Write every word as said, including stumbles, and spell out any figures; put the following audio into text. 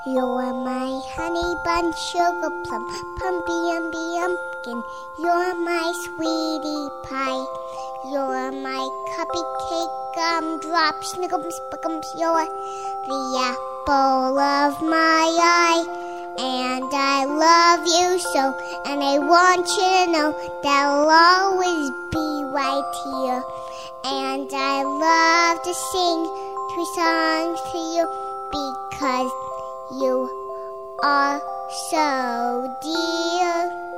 You're my honey bun, sugar plum, pumpy umby umpkin. You're my sweetie pie. You're my cupcake, gumdrop, snickums, spickums. You're the apple of my eye. And I love you so, and I want you to know that I'll always be right here. And I love to sing two songs to you because you are so dear.